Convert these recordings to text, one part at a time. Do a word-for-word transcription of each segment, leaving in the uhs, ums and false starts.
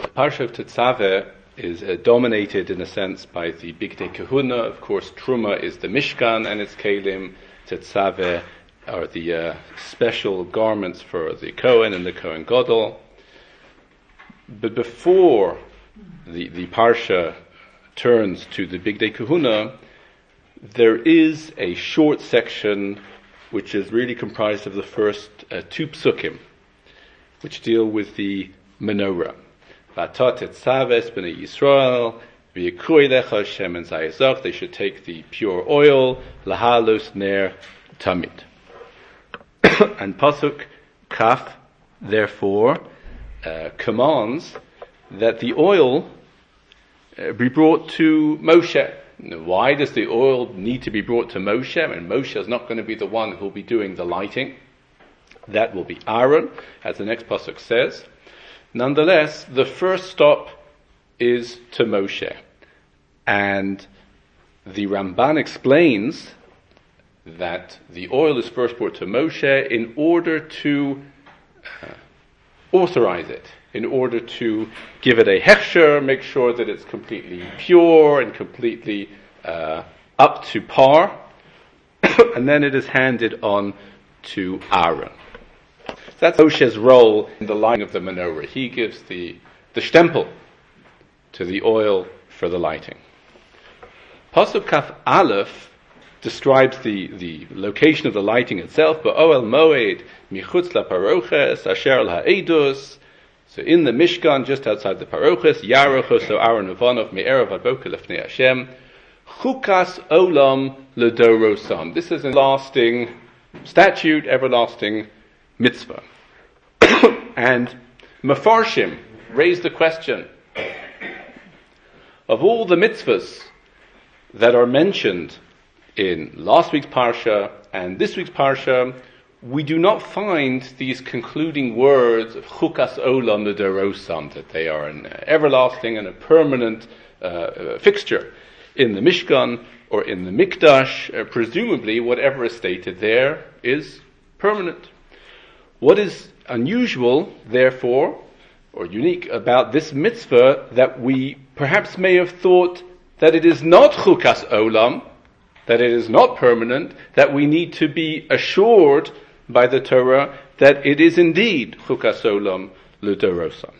Parsha of Tetzaveh is uh, dominated in a sense by the Bigdei Kahuna. Of course, Truma is the Mishkan and its Kelim. Tetzaveh are the uh, special garments for the Kohen and the Kohen Gadol. But before the, the Parsha turns to the Bigdei Kahuna, there is a short section which is really comprised of the first uh, two psukim, which deal with the menorah. V'ata tetzaves b'nei Yisrael v'yikru elecha shemen zayizach. They should take the pure oil, lahalos ner tamid. And pasuk kaf therefore uh, commands that the oil uh, be brought to Moshe. Now, why does the oil need to be brought to Moshe? And Moshe is not going to be the one who will be doing the lighting. That will be Aaron, as the next pasuk says. Nonetheless, the first stop is to Moshe. And the Ramban explains that the oil is first brought to Moshe in order to uh, authorize it, in order to give it a hechsher, make sure that it's completely pure and completely uh, up to par, and then it is handed on to Aaron. That's Moshe's role in the lighting of the menorah. He gives the, the stempel to the oil for the lighting. Pasuk Kaf Aleph describes the, the location of the lighting itself. Ba'oel moed michutz la paroches asher la ha'edus. So in the Mishkan, just outside the paroches, Yarochos o Aaron Uvanov me'erav ad boker lefnei Hashem, chukas olam ledorosam. This is a lasting statute, everlasting mitzvah. And Mefarshim raised the question, of all the mitzvahs that are mentioned in last week's Parsha and this week's Parsha, we do not find these concluding words of chukas olam ledorosam, that they are an everlasting and a permanent uh, fixture in the Mishkan or in the Mikdash. Uh, presumably, whatever is stated there is permanent. What is unusual, therefore, or unique about this mitzvah, that we perhaps may have thought that it is not chukas olam, that it is not permanent, that we need to be assured by the Torah that it is indeed chukas olam ledorosam.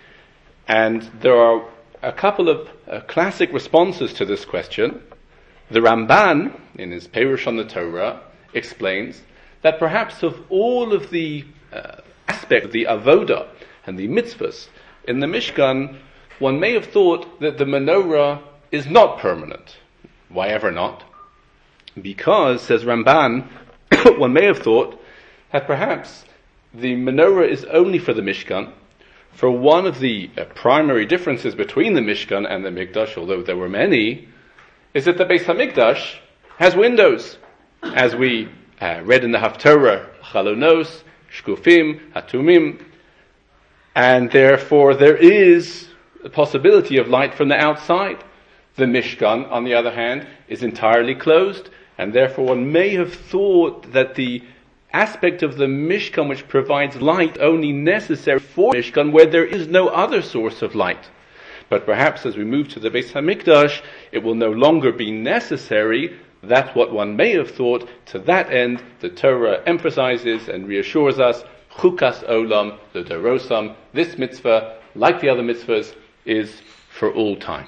And there are a couple of uh, classic responses to this question. The Ramban, in his Perush on the Torah, explains that perhaps of all of the uh, aspects of the avodah and the mitzvahs in the Mishkan, one may have thought that the menorah is not permanent. Why ever not? Because, says Ramban, one may have thought that perhaps the menorah is only for the Mishkan. For one of the uh, primary differences between the Mishkan and the Mikdash, although there were many, is that the Beis HaMikdash has windows, as we uh, read in the Haftorah, Chalonos, Shkufim, Hatumim, and therefore there is a possibility of light from the outside. The Mishkan, on the other hand, is entirely closed, and therefore one may have thought that the aspect of the Mishkan which provides light only necessary for Mishkan where there is no other source of light. But perhaps as we move to the Beis HaMikdash, it will no longer be necessary. That's what one may have thought. To that end, the Torah emphasizes and reassures us, chukas olam ledorosam. This mitzvah, like the other mitzvahs, is for all time.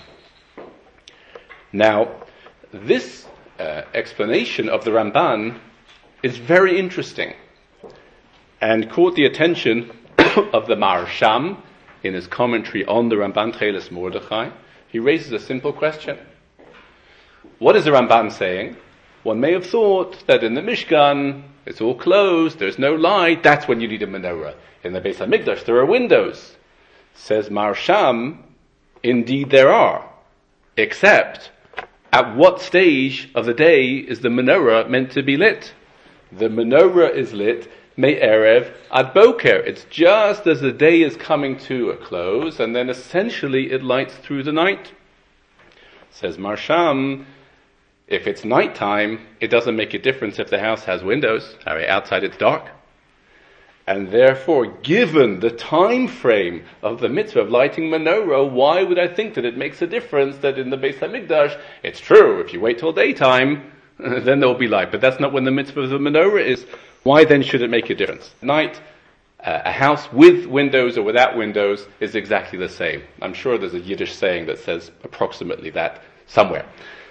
Now, this uh, explanation of the Ramban is very interesting and caught the attention of the Marsham in his commentary on the Ramban Cheles Mordechai. He raises a simple question. What is the Ramban saying? One may have thought that in the Mishkan, it's all closed, there's no light, that's when you need a menorah. In the Beis HaMikdash, there are windows. Says Marsham, indeed there are. Except, at what stage of the day is the menorah meant to be lit? The menorah is lit me'erev ad boker. It's just as the day is coming to a close, and then essentially it lights through the night. Says Marsham, if it's nighttime, it doesn't make a difference if the house has windows. Outside it's dark. And therefore, given the time frame of the mitzvah of lighting menorah, why would I think that it makes a difference that in the Beis HaMikdash, it's true, if you wait till daytime, then there will be light. But that's not when the mitzvah of the menorah is. Why then should it make a difference? At night, uh, a house with windows or without windows is exactly the same. I'm sure there's a Yiddish saying that says approximately that somewhere.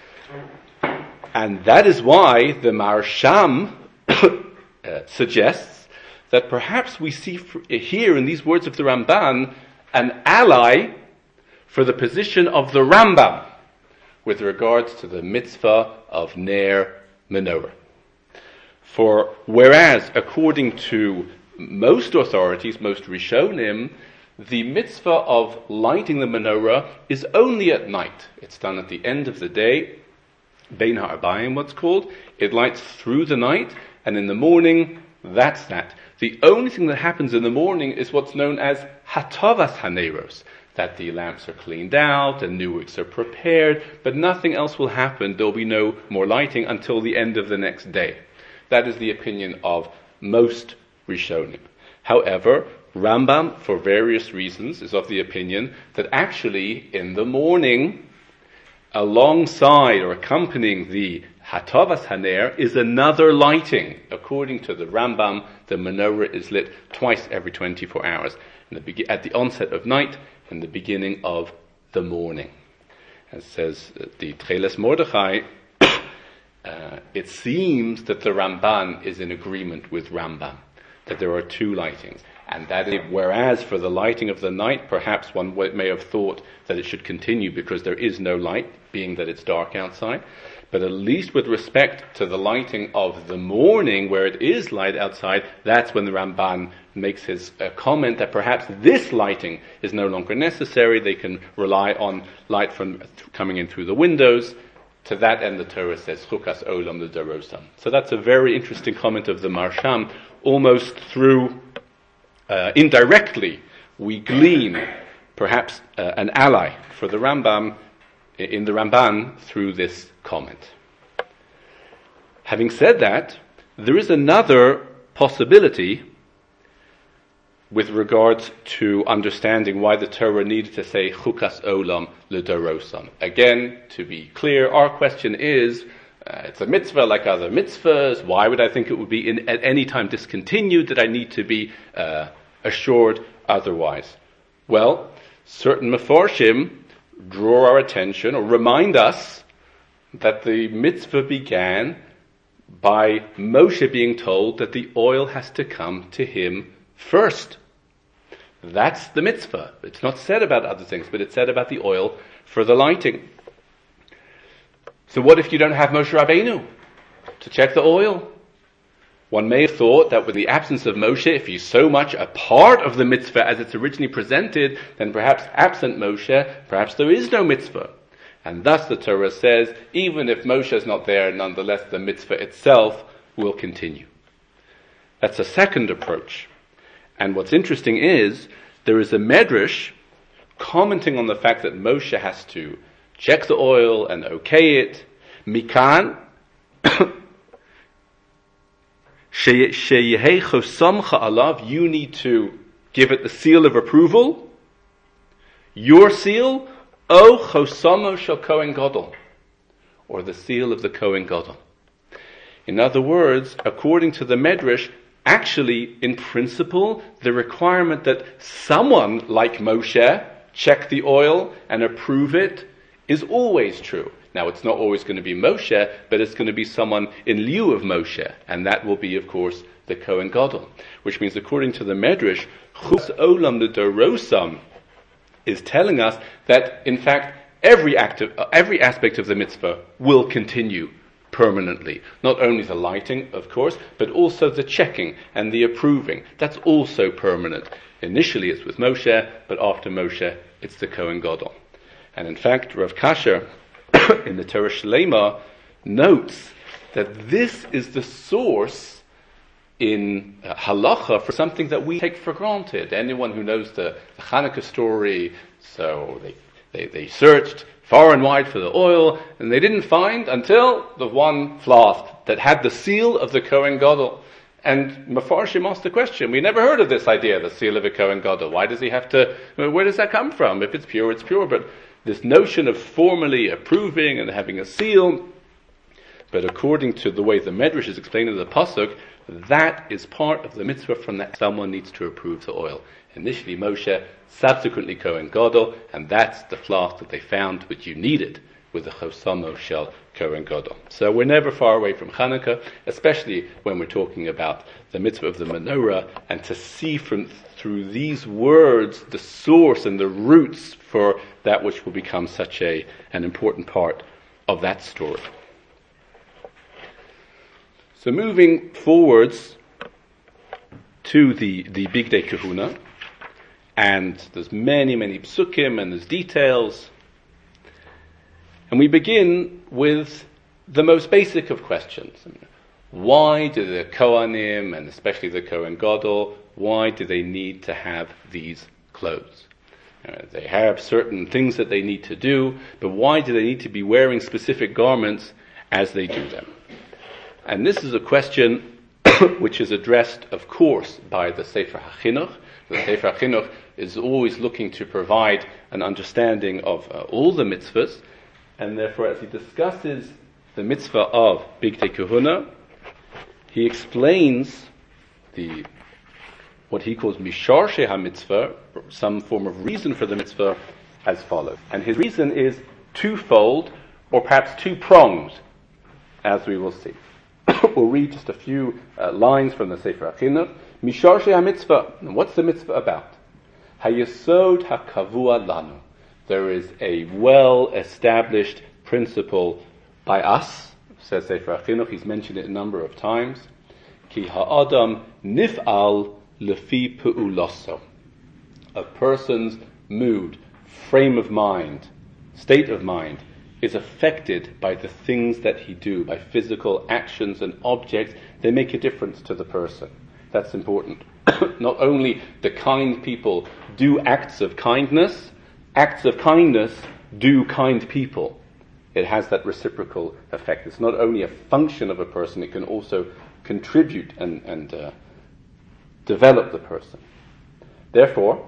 And that is why the Marsham uh, suggests that perhaps we see here in these words of the Ramban an ally for the position of the Rambam with regards to the mitzvah of Ner Menorah. For whereas, according to most authorities, most Rishonim, the mitzvah of lighting the menorah is only at night. It's done at the end of the day, Bein Ha'arbayim, what's called. It lights through the night, and in the morning, that's that. The only thing that happens in the morning is what's known as Hatavas Haneros, that the lamps are cleaned out and new wicks are prepared, but nothing else will happen. There'll be no more lighting until the end of the next day. That is the opinion of most Rishonim. However, Rambam, for various reasons, is of the opinion that actually in the morning, alongside or accompanying the Hatavas Haner is another lighting. According to the Rambam, the menorah is lit twice every twenty-four hours, in the, at the onset of night and the beginning of the morning. As says the Tcheles Mordechai, uh, it seems that the Ramban is in agreement with Rambam, that there are two lightings. And that is, whereas for the lighting of the night, perhaps one may have thought that it should continue because there is no light, being that it's dark outside. But at least with respect to the lighting of the morning, where it is light outside, that's when the Ramban makes his uh, comment that perhaps this lighting is no longer necessary. They can rely on light from th- coming in through the windows. To that end, the Torah says, Chukas Olam L'Darosam. So that's a very interesting comment of the Marsham. Almost through, uh, indirectly, we glean perhaps uh, an ally for the Rambam in the Ramban through this comment. Having said that, there is another possibility with regards to understanding why the Torah needed to say Chukas Olam L'Darosam. Again, to be clear, our question is, uh, it's a mitzvah like other mitzvahs. Why would I think it would be in, at any time discontinued? That I need to be uh, assured otherwise? Well, certain Mefarshim draw our attention or remind us that the mitzvah began by Moshe being told that the oil has to come to him first. That's the mitzvah. It's not said about other things, but it's said about the oil for the lighting. So what if you don't have Moshe Rabbeinu to check the oil? One may have thought that with the absence of Moshe, if he's so much a part of the mitzvah as it's originally presented, then perhaps absent Moshe, perhaps there is no mitzvah. And thus the Torah says, even if Moshe is not there, nonetheless the mitzvah itself will continue. That's a second approach. And what's interesting is, there is a medrash commenting on the fact that Moshe has to check the oil and okay it. Mikan, you need to give it the seal of approval. Your seal, O Chosamo Shel Kohen Gadol, or the seal of the Kohen Gadol. In other words, according to the Medrash, actually, in principle, the requirement that someone like Moshe check the oil and approve it is always true. Now, it's not always going to be Moshe, but it's going to be someone in lieu of Moshe, and that will be, of course, the Kohen Gadol. Which means, according to the Medrash, Chus Olam L'Darosam is telling us that, in fact, every act of, uh, every aspect of the mitzvah will continue permanently. Not only the lighting, of course, but also the checking and the approving. That's also permanent. Initially, it's with Moshe, but after Moshe, it's the Kohen Gadol. And in fact, Rav Kasher, in the Torah Shlema, notes that this is the source in uh, halacha for something that we take for granted. Anyone who knows the, the Hanukkah story, so they, they, they searched far and wide for the oil, and they didn't find until the one flask that had the seal of the Kohen Gadol. And Mefarshim asked the question, we never heard of this idea, the seal of a Kohen Gadol. Why does he have to, where does that come from? If it's pure, it's pure. But this notion of formally approving and having a seal, but according to the way the Medrash is explained in the Pasuk, that is part of the mitzvah from that someone needs to approve the oil. Initially Moshe, subsequently Kohen Gadol, and that's the flask that they found which you needed with the Chosamo Shel Kohen Gadol. So we're never far away from Hanukkah, especially when we're talking about the mitzvah of the menorah, and to see from through these words the source and the roots for that which will become such a an important part of that story. So moving forwards to the, the Bigdei Kehuna, and there's many, many psukim and there's details. And we begin with the most basic of questions. Why do the Kohanim, and especially the Kohen Gadol, why do they need to have these clothes? Uh, they have certain things that they need to do, but why do they need to be wearing specific garments as they do them? And this is a question which is addressed, of course, by the Sefer HaChinuch. The Sefer HaChinuch is always looking to provide an understanding of uh, all the mitzvahs, and therefore as he discusses the mitzvah of Bigdei Kehuna, he explains the what he calls Misharshei HaMitzvah, some form of reason for the mitzvah, as follows. And his reason is twofold, or perhaps two-pronged, as we will see. We'll read just a few uh, lines from the Sefer HaChinuch. Misharshei HaMitzvah. And what's the mitzvah about? Hayesod HaKavua Lanu. There is a well-established principle by us, says Sefer HaChinuch. He's mentioned it a number of times. Ki ha'adam nif'al lefi pu'ulaso. A person's mood, frame of mind, state of mind, is affected by the things that he do, by physical actions and objects. They make a difference to the person. That's important. Not only the kind people do acts of kindness, acts of kindness do kind people. It has that reciprocal effect. It's not only a function of a person, it can also contribute and, and uh, develop the person. Therefore,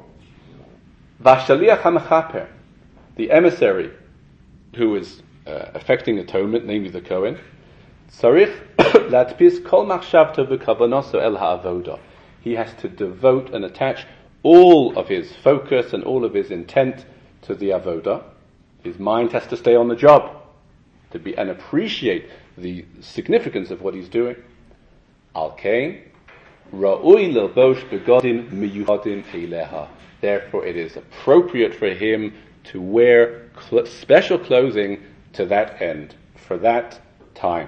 Vashaliach HaMechaper, the emissary who is uh, effecting atonement, namely the Kohen, Tzarich latpis kol machshavto v'kavanoso el ha'avoda. He has to devote and attach all of his focus and all of his intent to the avoda. His mind has to stay on the job to be and appreciate the significance of what he's doing. Al kain ra'ui lelbosh begodim miyuchadim eileha. Therefore, it is appropriate for him to wear cl- special clothing to that end, for that time.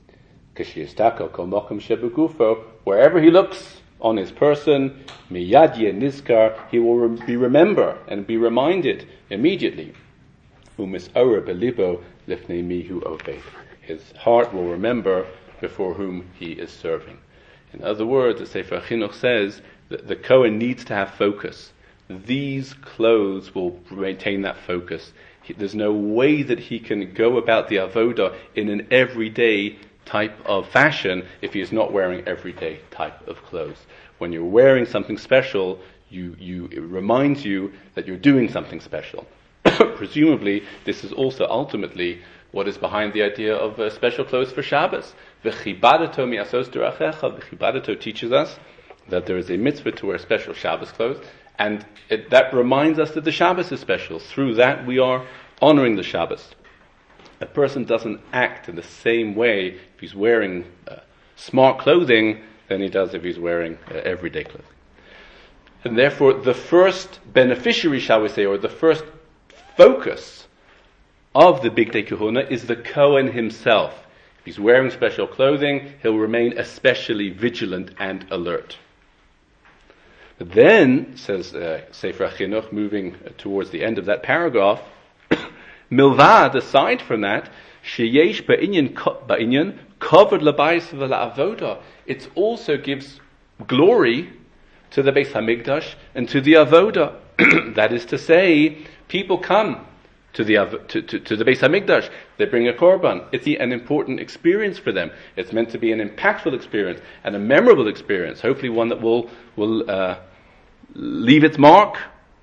Wherever he looks on his person, miyad nizkar, he will re- be remember and be reminded immediately. His heart will remember before whom he is serving. In other words, the Sefer HaChinuch says that the Kohen needs to have focus. These clothes will maintain that focus. He, there's no way that he can go about the avodah in an everyday type of fashion if he is not wearing everyday type of clothes. When you're wearing something special, you, you, it reminds you that you're doing something special. Presumably, this is also ultimately what is behind the idea of uh, special clothes for Shabbos. V'chibadato mi'asos derachecha. V'chibadato teaches us that there is a mitzvah to wear special Shabbos clothes. And it, that reminds us that the Shabbos is special. Through that we are honoring the Shabbos. A person doesn't act in the same way if he's wearing uh, smart clothing than he does if he's wearing uh, everyday clothing. And therefore the first beneficiary, shall we say, or the first focus of the Bigdei Kehuna is the Kohen himself. If he's wearing special clothing, he'll remain especially vigilant and alert. But then, says uh, Sefer HaChinuch, moving towards the end of that paragraph, milvad, aside from that, sheyesh ba'inyan covered labayis v'la'avoda. It also gives glory to the Beis Hamikdash and to the avoda. That is to say, people come to the to, to, to the Beis Hamikdash. They bring a korban. It's an important experience for them. It's meant to be an impactful experience and a memorable experience. Hopefully, one that will will uh, leave its mark.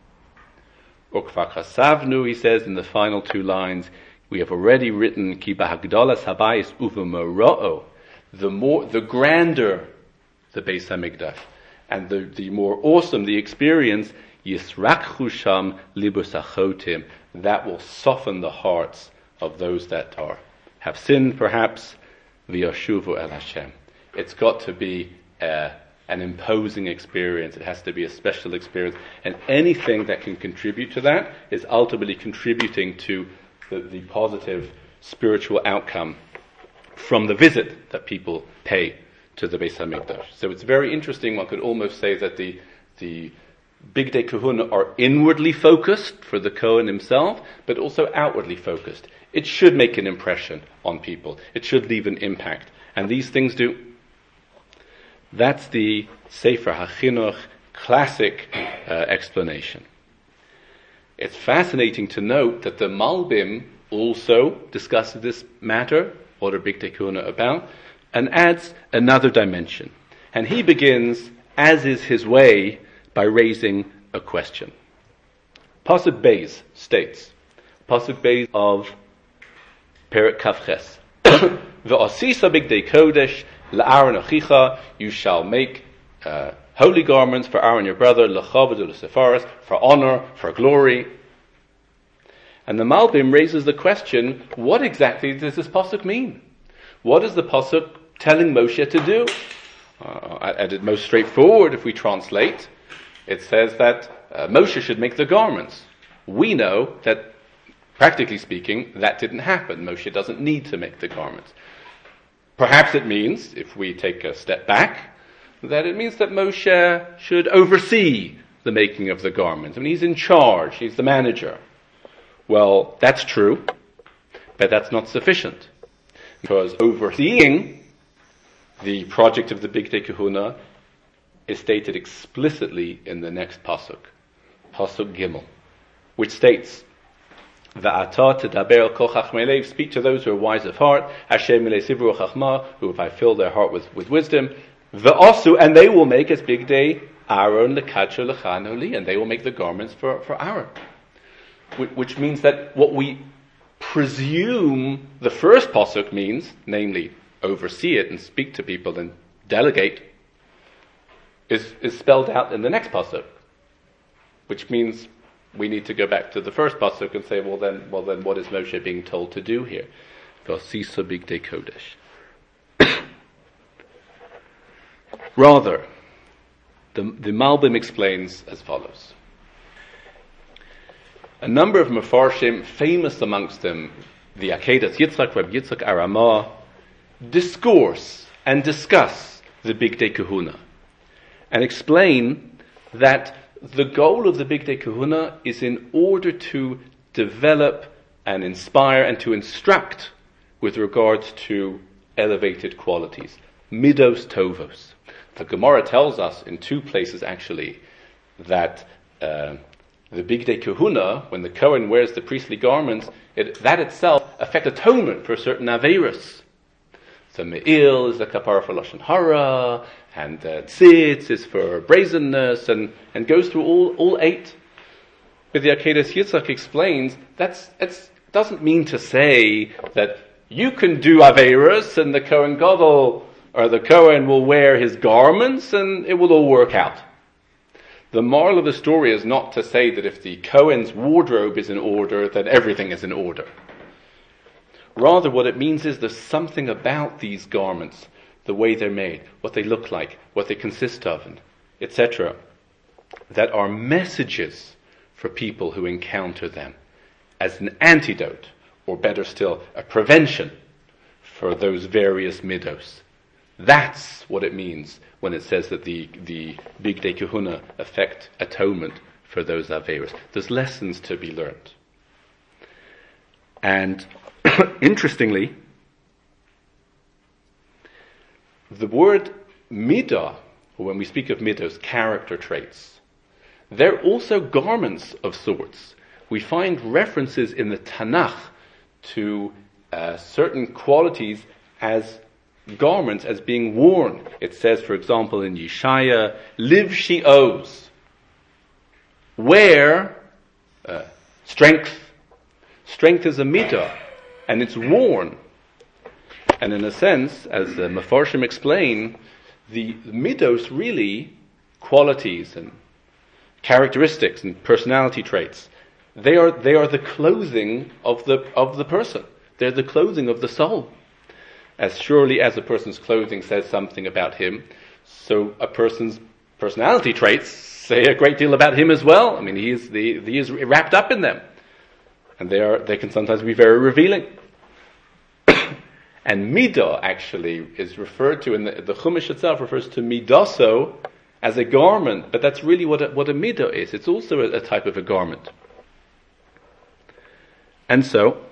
Ukvar chasavnu, he says in the final two lines, we have already written ki bahagdalas habayis uv'mera'o, the more, the grander the Beis Hamikdash, and the, the more awesome the experience, yisrakhu sham libus achotim, that will soften the hearts of those that are have sinned, perhaps, v'yashuvu el Hashem. It's got to be uh, an imposing experience. It has to be a special experience, and anything that can contribute to that is ultimately contributing to the, the positive spiritual outcome from the visit that people pay to the Beis Hamikdash. So it's very interesting. One could almost say that the the Bigdei Kehuna are inwardly focused for the Kohen himself, but also outwardly focused. It should make an impression on people. It should leave an impact, and these things do. That's the Sefer HaChinuch classic uh, explanation. It's fascinating to note that the Malbim also discusses this matter, what are Bigdei Kehuna about, and adds another dimension. And he begins, as is his way, by raising a question. Pasuk Beis states, Pasuk Beis of Perek Kavches, V'asisa Bigdei Kodesh la'Aaron achicha, you shall make uh, holy garments for Aaron your brother, l'chavod u'l'sefaris, for honor, for glory. And the Malbim raises the question, what exactly does this pasuk mean? What is the pasuk telling Moshe to do? Uh, at its most straightforward, if we translate, it says that uh, Moshe should make the garments. We know that, practically speaking, that didn't happen. Moshe doesn't need to make the garments. Perhaps it means, if we take a step back, that it means that Moshe should oversee the making of the garments. I mean, he's in charge, he's the manager. Well, that's true, but that's not sufficient. Because overseeing the project of the Bigdei Kehuna is stated explicitly in the next pasuk, pasuk Gimel, which states, Va'ata tedaber el kol chachmei lev, speak to those who are wise of heart, Hashem milei sivru chachma, who if I fill their heart with, with wisdom, Va'asu, and they will make as Bigdei Aaron lekadsho lechano li, and they will make the garments for, for Aaron. Which means that what we presume the first pasuk means, namely oversee it and speak to people and delegate, is, is spelled out in the next pasuk, which means we need to go back to the first pasuk and say, well then, well then, what is Moshe being told to do here? V'asisa Bigdei Kodesh. Rather, the, the Malbim explains as follows. A number of Mefarshim, famous amongst them, the Akedas Yitzchak, Reb Yitzchak Aramah, discourse and discuss the Bigdei Kehuna and explain that the goal of the Bigdei Kehuna is in order to develop and inspire and to instruct with regard to elevated qualities, midos tovos. The Gemara tells us in two places actually that uh, the Bigdei Kehuna, when the Kohen wears the priestly garments, it, that itself affects atonement for certain Averos. So Me'il is the kapara for Lashon Hara, and uh, Tzitz is for brazenness, and, and goes through all, all eight. But the Akedas Yitzchak explains that it doesn't mean to say that you can do Averos and the Kohen Gadol, or the Kohen will wear his garments and it will all work out. The moral of the story is not to say that if the Kohen's wardrobe is in order, that everything is in order. Rather, what it means is there's something about these garments, the way they're made, what they look like, what they consist of, et cetera, that are messages for people who encounter them as an antidote, or better still, a prevention for those various midos. That's what it means when it says that the, the Bigdei Kehuna affect atonement for those Averos. There's lessons to be learned. And interestingly, the word midah, when we speak of midos, character traits, they're also garments of sorts. we find references in the Tanakh to uh, certain qualities as garments, as being worn. It says, for example, in Yeshaya, liv shi'os, wear uh, strength. Strength is a midah, and it's worn. And in a sense, as the Mefarshim explain, the midos really, qualities and characteristics and personality traits, they are they are the clothing of the of the person. They're the clothing of the soul. As surely as a person's clothing says something about him, so a person's personality traits say a great deal about him as well. I mean, he is the he is wrapped up in them, and they are they can sometimes be very revealing. And midah actually is referred to in the, the Chumash itself refers to midaso as a garment, but that's really what a, what a midah is. It's also a, a type of a garment. And so,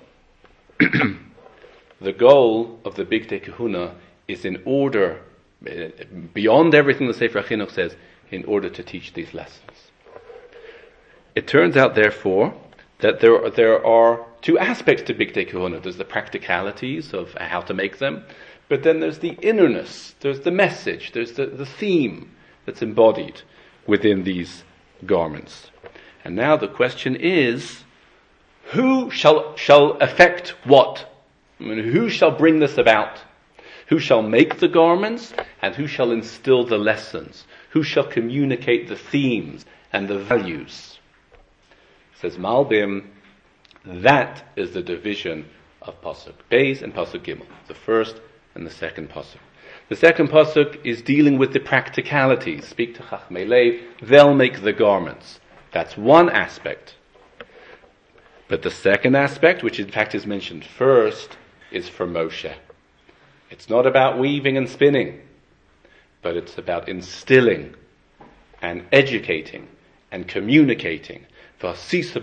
the goal of the Bigdei Kehuna is in order, beyond everything the Sefer HaChinuch says, in order to teach these lessons. It turns out, therefore, that there are, there are two aspects to Bigdei Kehuna. There's the practicalities of how to make them, but then there's the innerness, there's the message, there's the, the theme that's embodied within these garments. And now the question is, who shall shall effect what? I mean, who shall bring this about? Who shall make the garments, and who shall instill the lessons? Who shall communicate the themes and the values? Says Malbim, that is the division of Pasuk Beis and Pasuk Gimel, the first and the second Pasuk. The second Pasuk is dealing with the practicalities. Speak to Chachmei Lev, they'll make the garments. That's one aspect. But the second aspect, which in fact is mentioned first, is for Moshe. It's not about weaving and spinning, but it's about instilling and educating and communicating. You see to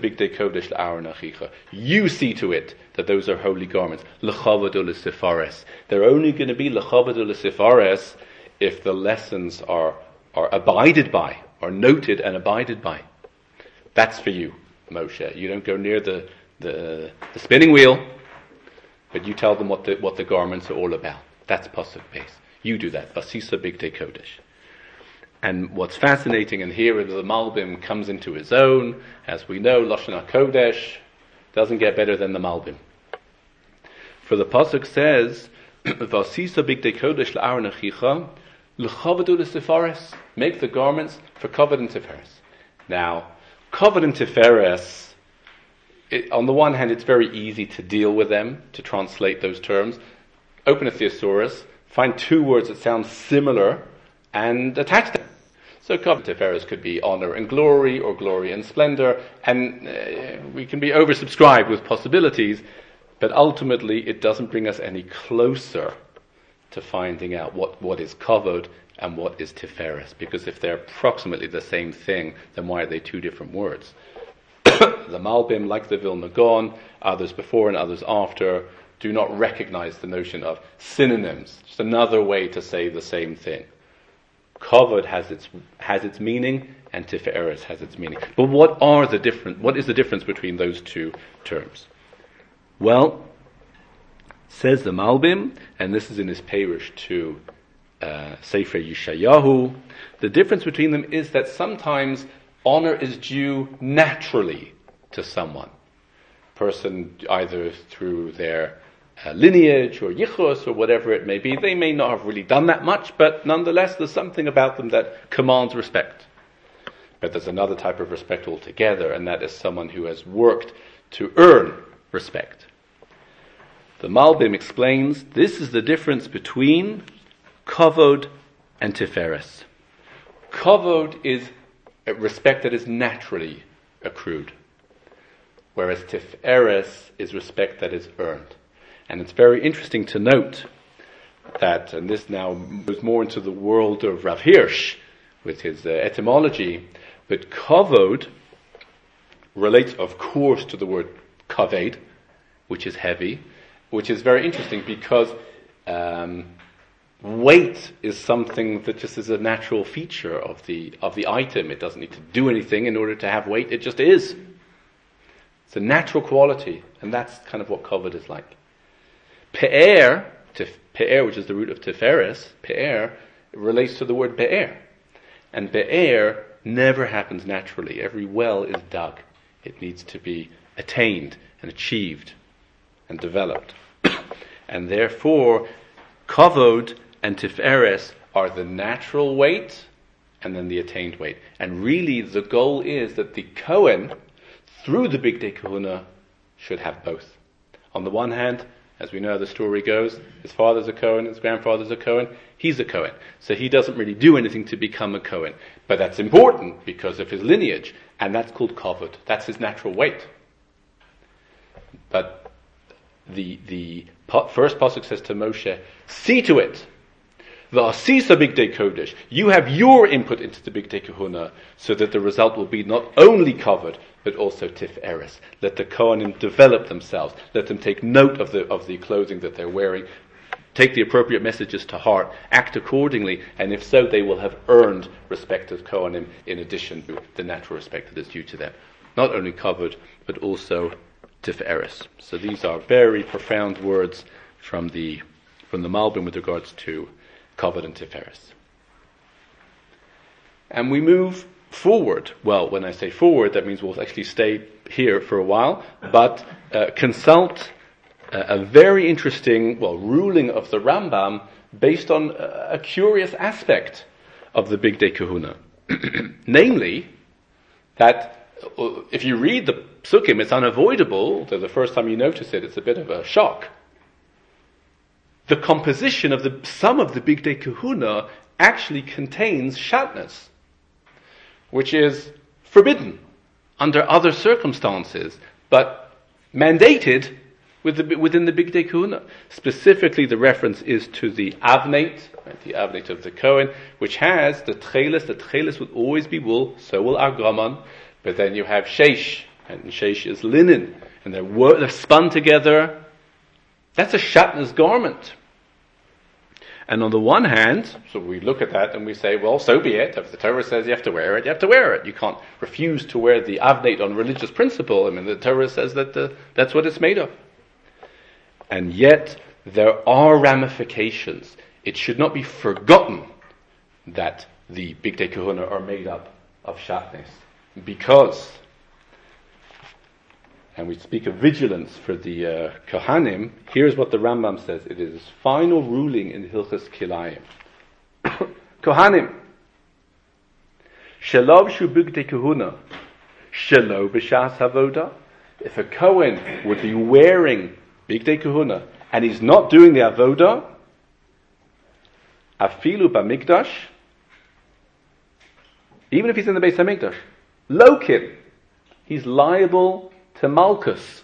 it that those are holy garments. They're only going to be l'chavod if the lessons are, are abided by, are noted and abided by. That's for you, Moshe. You don't go near the, the, the spinning wheel, but you tell them what the, what the garments are all about. That's Pasuk Beis. You do that. Vasisa Bigdei Kodesh. And what's fascinating, and here the Malbim comes into his own, as we know, Lashon HaKodesh doesn't get better than the Malbim. For the Pasuk says, Vasisa Bigdei Kodesh la'aron achicha, l'chavadu l'sefares, make the garments for kavod and tiferes. Now, kavod and tiferes, it, on the one hand, it's very easy to deal with them, to translate those terms. Open a thesaurus, find two words that sound similar, and attach them. So kavod tiferes could be honor and glory, or glory and splendor, and uh, we can be oversubscribed with possibilities, but ultimately it doesn't bring us any closer to finding out what, what is kavod and what is tiferes, because if they're approximately the same thing, then why are they two different words? The Malbim, like the Vilna Gaon, others before and others after, do not recognize the notion of synonyms, just another way to say the same thing. Kavod has its has its meaning, and tiferes has its meaning. But what are the different? What is the difference between those two terms? Well, says the Malbim, and this is in his Perush to uh, Sefer Yeshayahu, the difference between them is that sometimes honor is due naturally to someone, person either through their Uh, lineage or yichus or whatever it may be. They may not have really done that much, but nonetheless there's something about them that commands respect. But there's another type of respect altogether, and that is someone who has worked to earn respect. The Malbim explains this is the difference between kavod and tiferes. Kavod is a respect that is naturally accrued, whereas tiferes is respect that is earned. And it's very interesting to note that, and this now moves more into the world of Rav Hirsch with his uh, etymology, but kavod relates, of course, to the word kaved, which is heavy, which is very interesting because um, weight is something that just is a natural feature of the of the item. It doesn't need to do anything in order to have weight. It just is. It's a natural quality, and that's kind of what kavod is like. Pe'er, tif, pe'er, which is the root of tiferes, pe'er, relates to the word be'er. And be'er never happens naturally. Every well is dug. It needs to be attained and achieved and developed. And therefore, kavod and tiferes are the natural weight and then the attained weight. And really the goal is that the Kohen, through the Bigdei Kehuna, should have both. On the one hand, as we know how the story goes, his father's a Kohen, his grandfather's a Kohen, he's a Kohen. So he doesn't really do anything to become a Kohen. But that's important because of his lineage, and that's called kavod. That's his natural weight. But the the first pasuk says to Moshe, see to it, v'asisa Bigdei Kodesh, you have your input into the Bigdei Kehuna, so that the result will be not only kavod, but also tiferes. Let the Kohanim develop themselves. Let them take note of the of the clothing that they're wearing. Take the appropriate messages to heart. Act accordingly. And if so, they will have earned respect as Kohanim in addition to the natural respect that is due to them. Not only kavod, but also tiferes. So these are very profound words from the from the Malbim with regards to kavod and tiferes. And we move forward. Well, when I say forward, that means we'll actually stay here for a while, but uh, consult uh, a very interesting, well, ruling of the Rambam based on a, a curious aspect of the Bigdei Kehuna. Namely, that uh, if you read the Psukim, it's unavoidable, though the first time you notice it, it's a bit of a shock. The composition of the some of the Bigdei Kehuna actually contains shatnez, which is forbidden under other circumstances, but mandated with the, within the Bigdei Kehuna. Specifically, the reference is to the avnate, right, the avnate of the Kohen, which has the tcheles. The tcheles will always be wool, so will argaman, but then you have sheish, and sheish is linen, and they're, wor- they're spun together. That's a shatnez garment. And on the one hand, so we look at that and we say, well, so be it. If the Torah says you have to wear it, you have to wear it. You can't refuse to wear the avnate on religious principle. I mean, the Torah says that the, that's what it's made of. And yet, there are ramifications. It should not be forgotten that the Bigdei Kehuna are made up of shatnez. Because, and we speak of vigilance for the uh, Kohanim, here's what the Rambam says. It is his final ruling in Hilchos Kilayim. Kohanim, Shalov shu Bigdei Kehuna, Shalo b'shas havoda. If a Kohen would be wearing Bigdei Kehuna, and he's not doing the avoda, afilu b'mikdash, even if he's in the Beis HaMikdash, lokin, he's liable to malchus.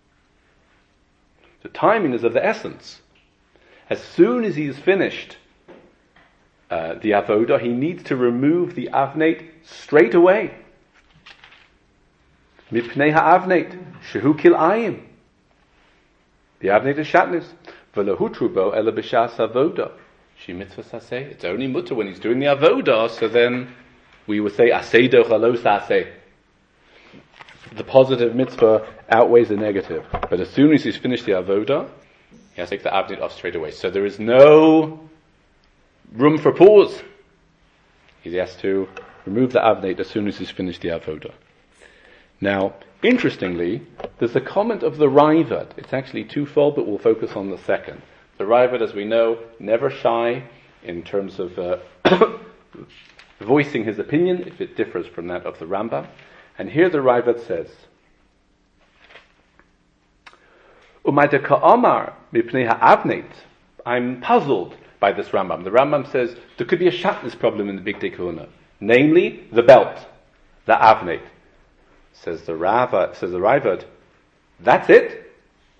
The timing is of the essence. As soon as he's finished uh, the avodah, he needs to remove the avnate straight away. Mipnei ha'avnate, shehu kil'ayim. The avnate is shatnez. V'lohutru bo ela b'shas avodah. She mitzvah saseh. It's only mutter when he's doing the avodah, so then we would say aseh doch alo saseh. The positive mitzvah outweighs the negative. But as soon as he's finished the avodah, he has to take the avnate off straight away. So there is no room for pause. He has to remove the avnate as soon as he's finished the avodah. Now, interestingly, there's a comment of the Ravad. It's actually twofold, but we'll focus on the second. The Ravad, as we know, never shy in terms of uh, voicing his opinion if it differs from that of the Rambam. And here the Ravad says, Umayda ka'amar mipnei ha'avneit. I'm puzzled by this Rambam. The Rambam says there could be a shatnez problem in the Bigdei Kehuna, namely the belt, the avneit. Says the Rava, says the Ravad, that's it?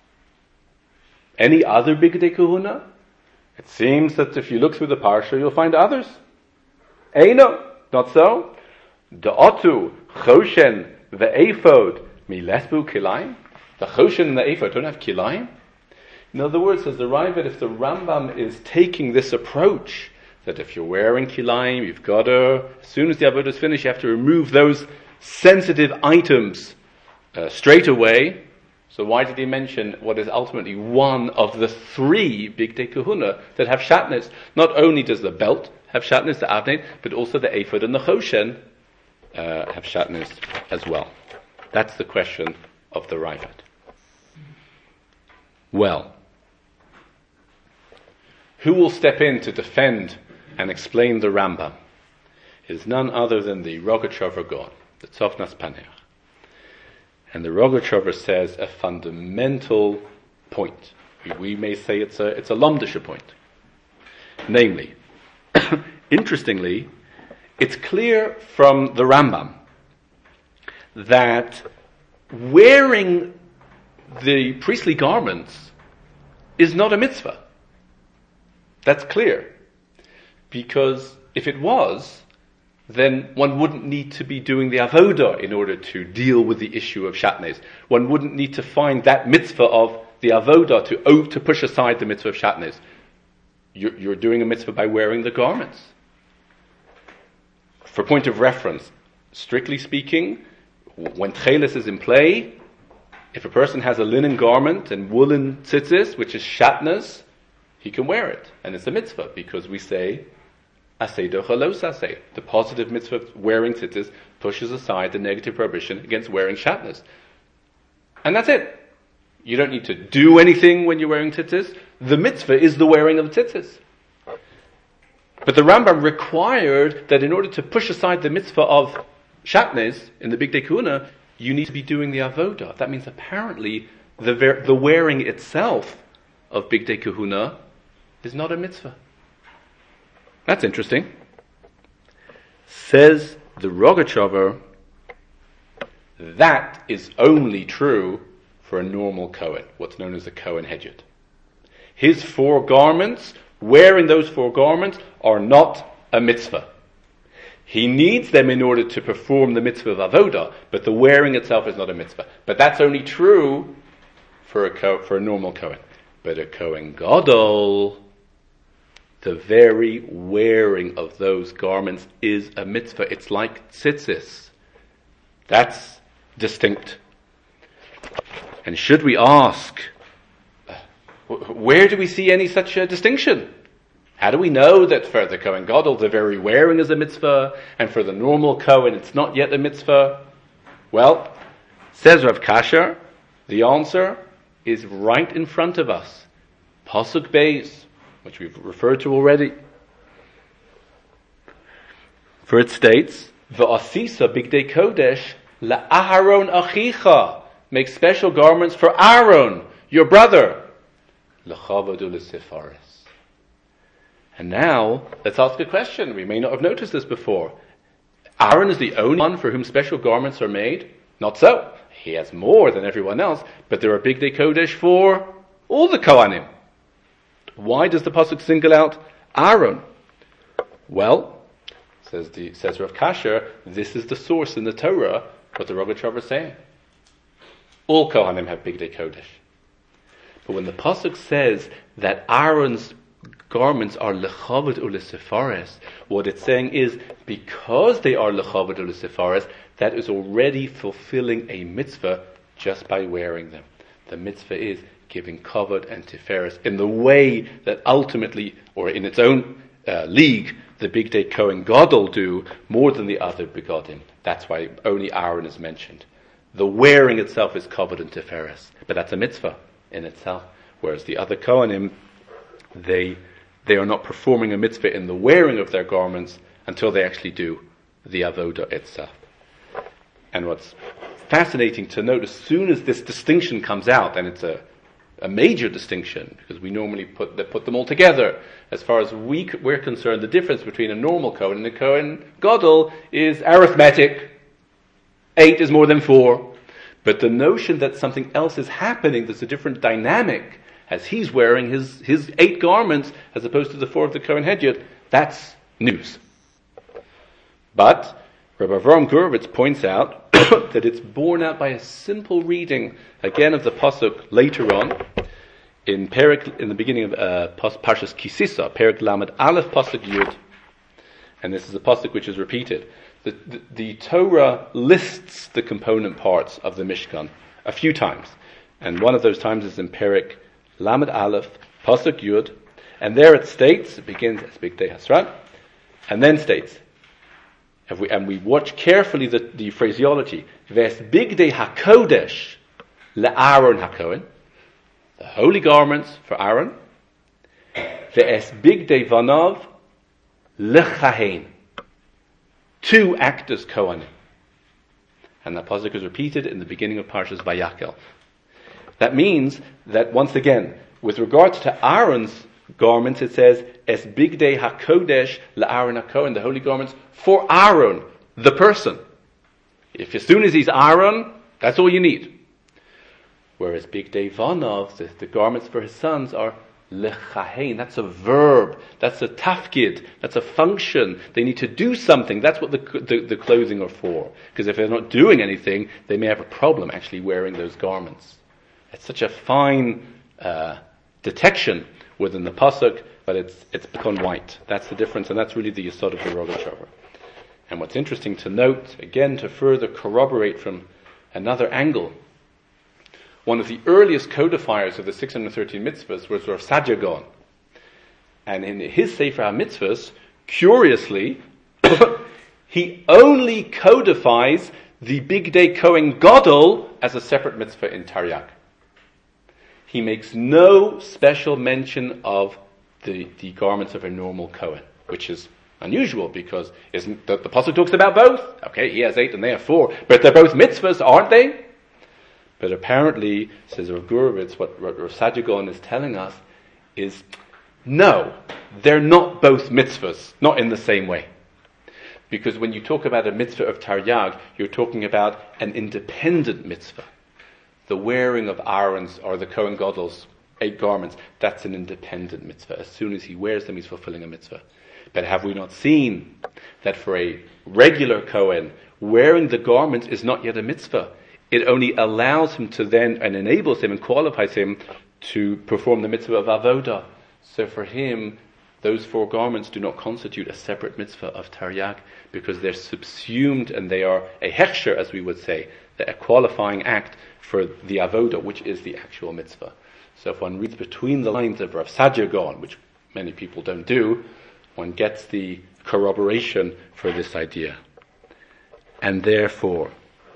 Any other Bigdei Kehuna? It seems that if you look through the parsha, you'll find others. Eino, not so. Da'otu choshen ve'ephod milesbu kilayim. The choshen and the ephod don't have kilayim. In other words, says the Ravad, if the Rambam is taking this approach, that if you're wearing kilayim, you've got to, as soon as the avodah is finished, you have to remove those sensitive items uh, straight away. So why did he mention what is ultimately one of the three Bigdei Kahuna that have shatnez? Not only does the belt have shatnez, the avnei, but also the ephod and the choshen uh, have shatnez as well. That's the question of the Ravad. Well, who will step in to defend and explain the Rambam? It is none other than the Rogachover God, the Tzofnas Paneach. And the Rogachover says a fundamental point. We may say it's a it's a lomdische point. Namely, interestingly, it's clear from the Rambam that wearing the priestly garments is not a mitzvah. That's clear. Because if it was, then one wouldn't need to be doing the avodah in order to deal with the issue of shatnez. One wouldn't need to find that mitzvah of the avodah to oh, to push aside the mitzvah of shatnez. You're, you're doing a mitzvah by wearing the garments. For point of reference, strictly speaking, when tchelis is in play, if a person has a linen garment and woolen tzitzis, which is shatnez, he can wear it, and it's a mitzvah because we say aseh docha lo saseh. The positive mitzvah of wearing tzitzis pushes aside the negative prohibition against wearing shatnez. And that's it. You don't need to do anything when you're wearing tzitzis. The mitzvah is the wearing of tzitzis. But the Rambam required that in order to push aside the mitzvah of shatnez in the Bigdei Kahuna, you need to be doing the avodah. That means apparently the ver- the wearing itself of Bigdei Kahuna is not a mitzvah. That's interesting. Says the Rogachover, that is only true for a normal Kohen, what's known as a Kohen Hedyot. His four garments, wearing those four garments, are not a mitzvah. He needs them in order to perform the mitzvah of avodah, but the wearing itself is not a mitzvah. But that's only true for a co- for a normal Kohen. But a Kohen Gadol, the very wearing of those garments is a mitzvah. It's like tzitzis. That's distinct. And should we ask, where do we see any such a distinction? How do we know that for the Kohen Gadol, the very wearing is a mitzvah, and for the normal Kohen, it's not yet a mitzvah? Well, says Rav Kasher, the answer is right in front of us. Pasuk Beis, which we've referred to already. For it states, V'asisa bigdei kodesh la'aharon achicha. Make special garments for Aaron, your brother. L'chavadu l'sefaris. And now, let's ask a question. We may not have noticed this before. Aaron is the only one for whom special garments are made? Not so. He has more than everyone else, but there are Bigdei Kodesh for all the Kohanim. Why does the pasuk single out Aaron? Well, says the says Rav Kasher, this is the source in the Torah what the Rogachover is saying. All Kohanim have Bigdei Kodesh. But when the pasuk says that Aaron's garments are lechavod u'lesefares, what it's saying is because they are lechavod u'lesefares, that is already fulfilling a mitzvah just by wearing them. The mitzvah is giving kavod and tiferes in the way that ultimately, or in its own uh, league, the Bigdei Kohen Gadol do more than the other begodim. That's why only Aaron is mentioned. The wearing itself is kavod and tiferes, but that's a mitzvah in itself. Whereas the other Kohanim, they they are not performing a mitzvah in the wearing of their garments until they actually do the avodah itself. And what's fascinating to note, as soon as this distinction comes out, and it's a, a major distinction, because we normally put they put them all together. As far as we, we're concerned, the difference between a normal Kohen and a Kohen Gadol is arithmetic. Eight is more than four. But the notion that something else is happening, there's a different dynamic, as he's wearing his, his eight garments as opposed to the four of the Kohen Hedyot, that's news. But Rabbi Avraham Gurevitz points out that it's borne out by a simple reading, again of the pasuk later on, in Perik, in the beginning of uh, Parshas Kisisa, Perik Lamed Aleph pasuk Yud, and this is a pasuk which is repeated. the, the, the Torah lists the component parts of the Mishkan a few times. And one of those times is in Perek Lamed Aleph, Pasuk Yud, and there it states, it begins as Bigdei Hasrat, and then states, and we, and we watch carefully the, the phraseology, Ves Bigdei HaKodesh LeAaron HaKohen, the holy garments for Aaron, Ves Bigdei Vanav LeChahen, to act as Kohanim. And that pasuk is repeated in the beginning of Parshas Vayakel. That means that, once again, with regards to Aaron's garments, it says, Es Bigdei HaKodesh LeAaron HaKohen, the holy garments for Aaron, the person. If as soon as he's Aaron, that's all you need. Whereas Bigdei Vanav, the, the garments for his sons, are Lechahein. That's a verb. That's a tafkid. That's a function. They need to do something. That's what the, the, the clothing are for. Because if they're not doing anything, they may have a problem actually wearing those garments. It's such a fine uh, detection within the pasuk, but it's it's become white. That's the difference, and that's really the yesod of the Rogachover. And what's interesting to note, again, to further corroborate from another angle, one of the earliest codifiers of the six hundred thirteen mitzvahs was Rav Sadia Gaon. And in his Sefer HaMitzvahs, curiously, he only codifies the Bigdei Kohen Gadol as a separate mitzvah in Taryag. He makes no special mention of the, the garments of a normal Kohen, which is unusual because isn't the, the pasuk talks about both? Okay, he has eight and they have four, but they're both mitzvahs, aren't they? But apparently, says Rav Gurovitz, what, what Rav Sadia Gaon is telling us is, no, they're not both mitzvahs, not in the same way. Because when you talk about a mitzvah of Taryag, you're talking about an independent mitzvah. The wearing of Aaron's or the Kohen Gadol's eight garments, that's an independent mitzvah. As soon as he wears them, he's fulfilling a mitzvah. But have we not seen that for a regular Kohen, wearing the garments is not yet a mitzvah? It only allows him to then, and enables him and qualifies him to perform the mitzvah of avodah. So for him, those four garments do not constitute a separate mitzvah of Taryag because they're subsumed and they are a hechsher, as we would say, a qualifying act for the avodah, which is the actual mitzvah. So if one reads between the lines of Rav Sadia Gaon, which many people don't do, one gets the corroboration for this idea. And therefore,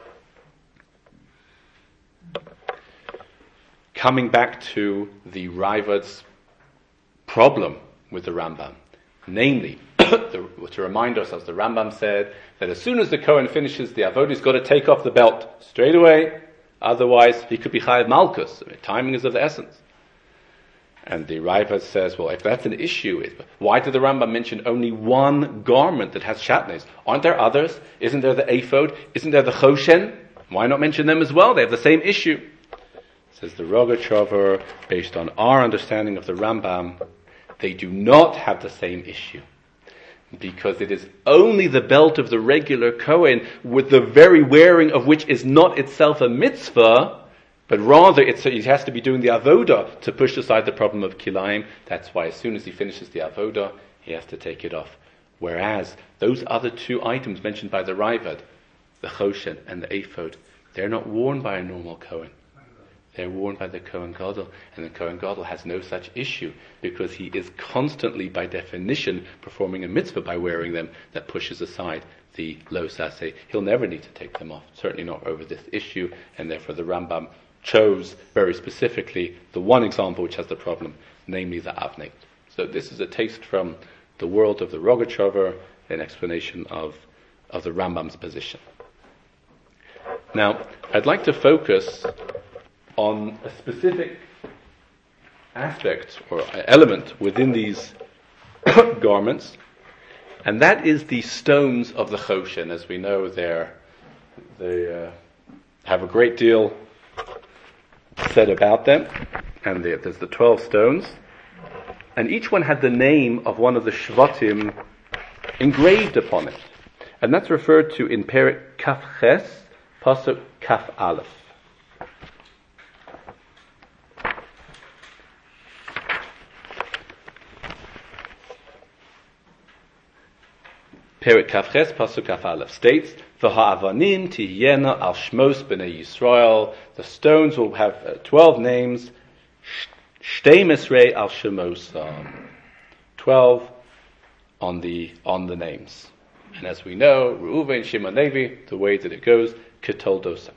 coming back to the Raavad's problem with the Rambam, namely, the, to remind ourselves, the Rambam said that as soon as the Kohen finishes the avodah, he's got to take off the belt straight away, otherwise he could be chayav malchus. I mean, timing is of the essence. And the Raavad says, well, if that's an issue, why did the Rambam mention only one garment that has shatnez? Aren't there others? Isn't there the ephod? Isn't there the choshen? Why not mention them as well? They have the same issue. Says the Rogachover, based on our understanding of the Rambam, they do not have the same issue. Because it is only the belt of the regular Kohen, with the very wearing of which is not itself a mitzvah, but rather it's, he has to be doing the avodah to push aside the problem of kilayim. That's why as soon as he finishes the avodah, he has to take it off. Whereas those other two items mentioned by the Raavad, the choshen and the ephod, they're not worn by a normal Kohen. They're worn by the Kohen Gadol, and the Kohen Gadol has no such issue because he is constantly, by definition, performing a mitzvah by wearing them that pushes aside the lo saseh. He'll never need to take them off, certainly not over this issue, and therefore the Rambam chose very specifically the one example which has the problem, namely the avnei. So this is a taste from the world of the Rogachover, an explanation of, of the Rambam's position. Now, I'd like to focus on a specific aspect or element within these garments, and that is the stones of the choshen. As we know, they're, they uh, have a great deal said about them, and there's the twelve stones, and each one had the name of one of the shvatim engraved upon it, and that's referred to in Perek Kaf Ches, Pasuk Kaf Aleph. Perek Kafches, Pasuk Kaf Aleph states, V'ha'avanim tihiyena al shmos b'nei Yisrael. The stones will have uh, twelve names. Shtei Misrei al shemosam. Twelve on the on the names. And as we know, Reuven, Shimon, Levi, the way that it goes, Ketol Dosam.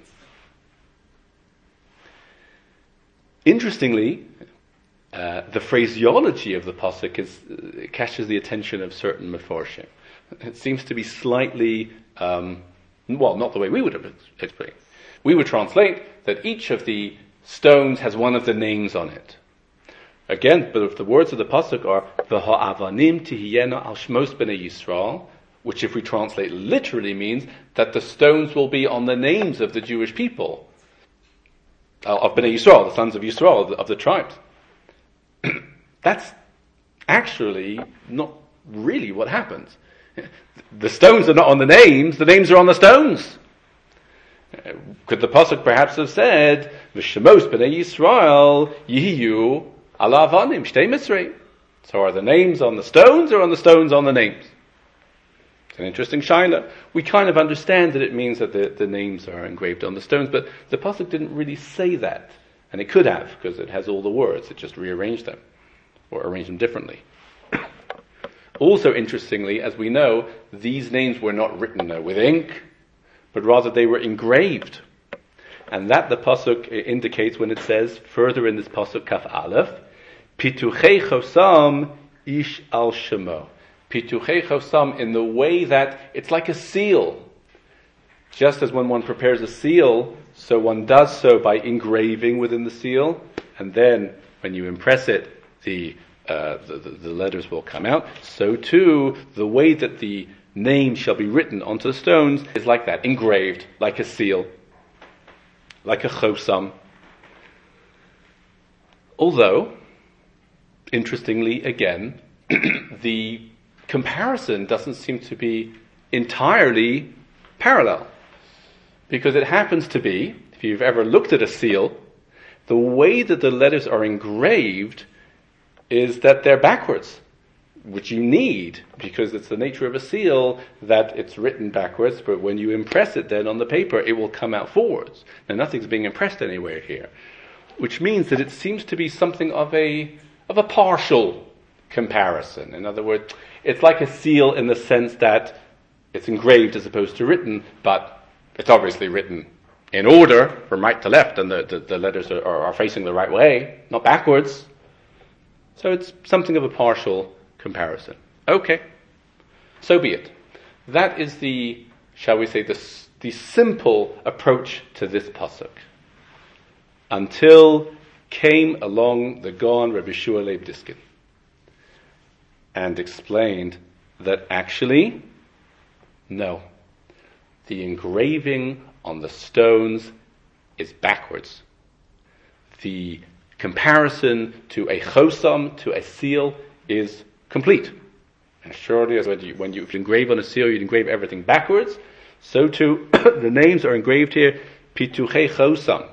Interestingly, uh, the phraseology of the pasuk is uh, catches the attention of certain mefarshim. It seems to be slightly, um, well, not the way we would have explained. We would translate that each of the stones has one of the names on it. Again, but if the words of the pasuk are V'ha'avanim tihiyena al shmos b'nei Yisrael, which if we translate literally means that the stones will be on the names of the Jewish people, uh, of Bnei Yisrael, the sons of Yisrael, of the, of the tribes. That's actually not really what happens. The stones are not on the names, the names are on the stones. Could the pasuk perhaps have said, V'shemos b'nei Yisrael yihiyu ala avanim shtei misrei? So are the names on the stones or on the stones on the names? It's an interesting shaila. We kind of understand that it means that the, the names are engraved on the stones, but the pasuk didn't really say that. And it could have, because it has all the words. It just rearranged them, or arranged them differently. Also, interestingly, as we know, these names were not written uh, with ink, but rather they were engraved. And that the pasuk indicates when it says, further in this pasuk, Kaf Aleph, Pituchei Chosam Ish Al Shemo. Pituchei Chosam, in the way that it's like a seal. Just as when one prepares a seal, so one does so by engraving within the seal, and then when you impress it, the Uh, the, the, the letters will come out. So too, the way that the name shall be written onto the stones is like that, engraved, like a seal, like a chosam. Although, interestingly again, the comparison doesn't seem to be entirely parallel. Because it happens to be, if you've ever looked at a seal, the way that the letters are engraved is that they're backwards, which you need, because it's the nature of a seal that it's written backwards, but when you impress it then on the paper, it will come out forwards. Now nothing's being impressed anywhere here, which means that it seems to be something of a of a partial comparison. In other words, it's like a seal in the sense that it's engraved as opposed to written, but it's obviously written in order from right to left, and the, the, the letters are, are facing the right way, not backwards. So it's something of a partial comparison. Okay, so be it. That is the, shall we say, the, the simple approach to this pasuk. Until came along the Gaon Rabbi Shua Leib Diskin and explained that actually, no, the engraving on the stones is backwards. The comparison to a chosam, to a seal, is complete. And surely, as when you, when you if you engrave on a seal, you engrave everything backwards. So too, the names are engraved here, Pituchei Chosam.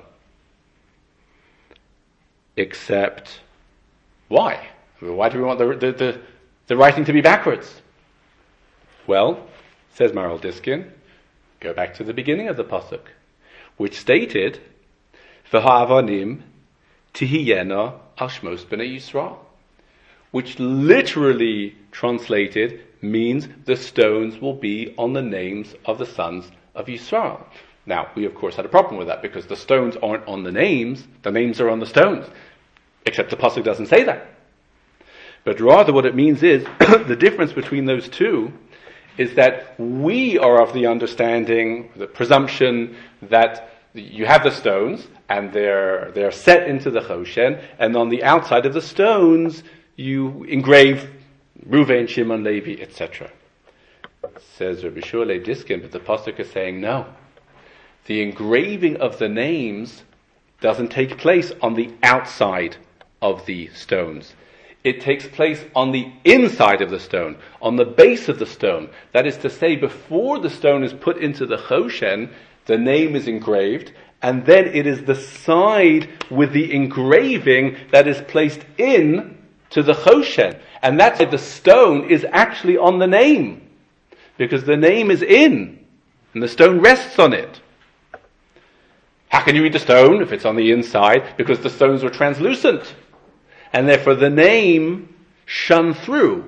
Except, why? Why do we want the, the, the, the writing to be backwards? Well, says Maral Diskin, go back to the beginning of the pasuk, which stated, V'ha'avanim Tihiyena al shmos b'nei Yisrael, which literally translated means the stones will be on the names of the sons of Yisrael. Now, we of course had a problem with that because the stones aren't on the names, the names are on the stones. Except the pasuk doesn't say that. But rather what it means is, the difference between those two is that we are of the understanding, the presumption that you have the stones, and they're they're set into the choshen, and on the outside of the stones, you engrave Reuven, Shimon, Levi, et cetera. Says Rabbi Shua Leib Diskin, but the pasuk is saying no. The engraving of the names doesn't take place on the outside of the stones. It takes place on the inside of the stone, on the base of the stone. That is to say, before the stone is put into the choshen, the name is engraved, and then it is the side with the engraving that is placed in to the choshen. And that's why the stone is actually on the name. because the name is in, and the stone rests on it. How can you read the stone if it's on the inside? Because the stones were translucent, and therefore the name shone through.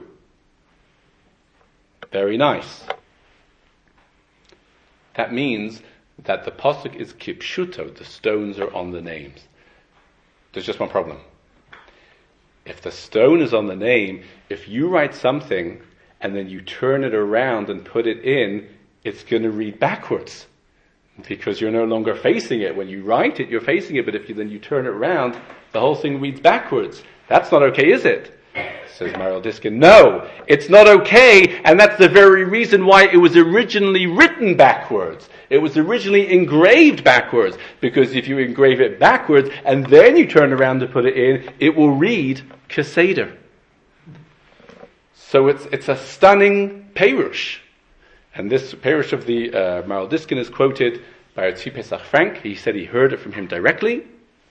Very nice. That means that the pasuk is kipshuto, the stones are on the names. There's just one problem. If the stone is on the name, if you write something and then you turn it around and put it in, it's going to read backwards. Because you're no longer facing it. When you write it, you're facing it, but if you then you turn it around, the whole thing reads backwards. That's not okay, is it? Says Maral Diskin. No, it's not okay, and that's the very reason why it was originally written backwards. It was originally engraved backwards, because if you engrave it backwards and then you turn around to put it in, it will read Keseder. So it's it's a stunning perush. And this perush of the uh, Maral Diskin is quoted by Tzvi Pesach Frank. He said he heard it from him directly.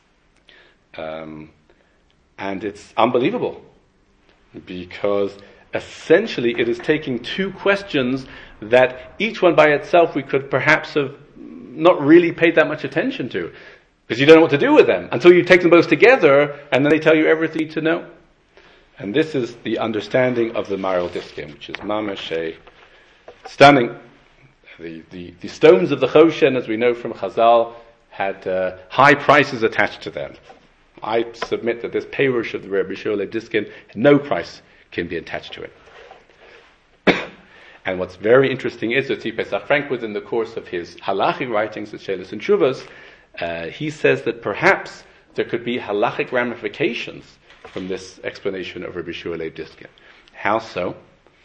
Um, and it's unbelievable. Because essentially it is taking two questions that each one by itself we could perhaps have not really paid that much attention to. Because you don't know what to do with them until you take them both together and then they tell you everything you need to know. And this is the understanding of the Maral Diskin, which is Mamash stunning. The, the, the stones of the Choshen, as we know from Chazal, had uh, high prices attached to them. I submit that this perush of the Rebbe Shua Leib Diskin, no price can be attached to it. And what's very interesting is that Tzvi Pesach Frank, within the course of his halachic writings, the Shelos and Shuvos, uh, he says that perhaps there could be halachic ramifications from this explanation of Rebbe Shua Leib Diskin. How so?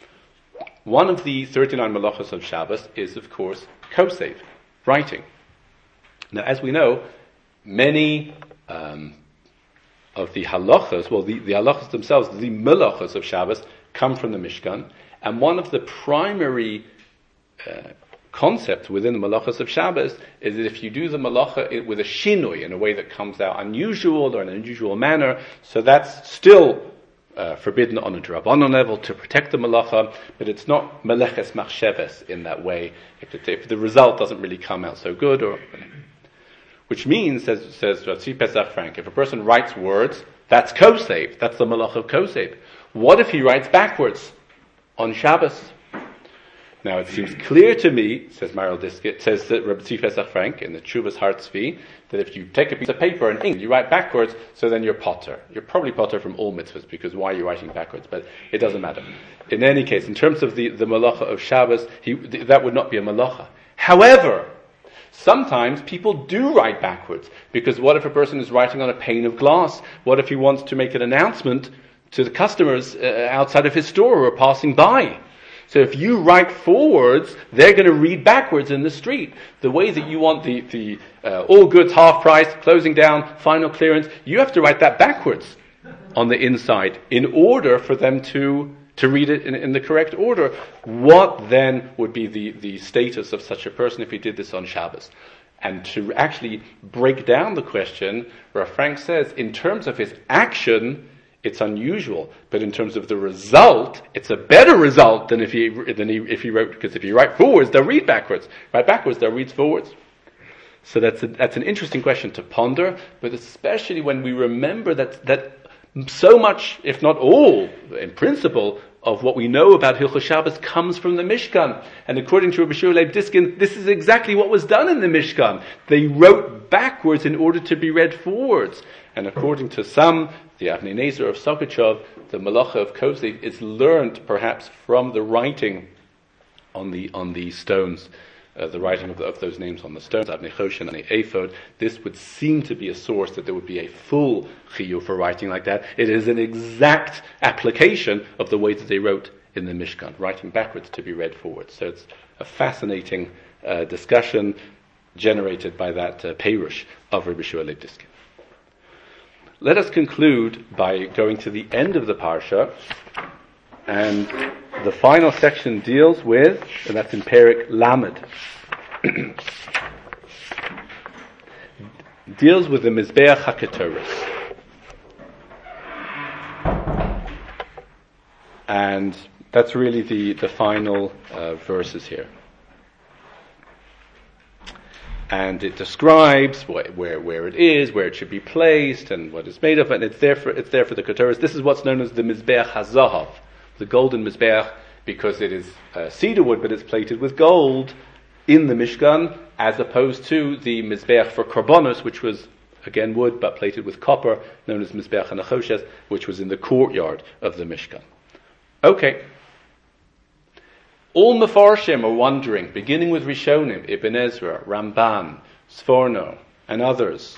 One of the thirty-nine malachos of Shabbos is, of course, kosev, writing. Now, as we know, many um, of the halachos, well, the, the halachos themselves, the malachos of Shabbos, come from the Mishkan, and one of the primary uh, concepts within the malachos of Shabbos is that if you do the malacha with a shinui, in a way that comes out unusual or in an unusual manner, so that's still Uh, forbidden on a D'Rabbanan level to protect the malacha, but it's not meleches machsheves in that way. If, it, if the result doesn't really come out so good, or which means, says says Tzvi Pesach Frank, if a person writes words, that's kosev, that's the malacha of kosev. What if he writes backwards on Shabbos? Now it seems clear to me, says Maral Diskin, says that Rabbi Tzvi Pesach Frank in the Tshuvas Har Tzvi, that if you take a piece of paper and ink, you write backwards, so then you're potter. You're probably potter from all mitzvahs, because why are you writing backwards? But it doesn't matter. In any case, in terms of the, the malacha of Shabbos, he, th- that would not be a malacha. However, sometimes people do write backwards, because what if a person is writing on a pane of glass? What if he wants to make an announcement to the customers uh, outside of his store or passing by? So if you write forwards, they're going to read backwards in the street. The way that you want the, the uh, all goods half price, closing down, final clearance, you have to write that backwards on the inside in order for them to, to read it in, in the correct order. What then would be the, the status of such a person if he did this on Shabbos? And to actually break down the question, Rav Frank says, in terms of his action, it's unusual, but in terms of the result, it's a better result than if he than he, if he wrote. Because if you write forwards, they'll read backwards. Write backwards, they'll read forwards. So that's a, that's an interesting question to ponder, but especially when we remember that that so much, if not all, in principle, of what we know about Hilchos Shabbos comes from the Mishkan. And according to Rabbi Shua Leib Diskin, this is exactly what was done in the Mishkan. They wrote backwards in order to be read forwards. And according to some, the Avnei Nezer of Sokachov, the Malacha of Kosev is learned perhaps from the writing on the on the stones, uh, the writing of, the, of those names on the stones, Avnei Choshen and the Ephod. This would seem to be a source that there would be a full chiyuv for writing like that. It is an exact application of the way that they wrote in the Mishkan, writing backwards to be read forwards. So it's a fascinating uh, discussion generated by that uh, perush of Rabbi Shua Leib Diskin. Let us conclude by going to the end of the parsha, and the final section deals with, and that's in Perek Lamed, deals with the Mizbeach HaKetoros. And that's really the, the final uh, verses here. And it describes wh- where where it is, where it should be placed, and what it's made of, and it's there for it's there for the Keteris. This is what's known as the Mizbeach HaZahav, the golden Mizbeach, because it is uh, cedar wood, but it's plated with gold in the Mishkan, as opposed to the Mizbeach for Korbanos, which was again wood but plated with copper, known as Mizbeach HaNachoshes, which was in the courtyard of the Mishkan. Okay. All Mefarshim are wondering, beginning with Rishonim, Ibn Ezra, Ramban, Sforno, and others,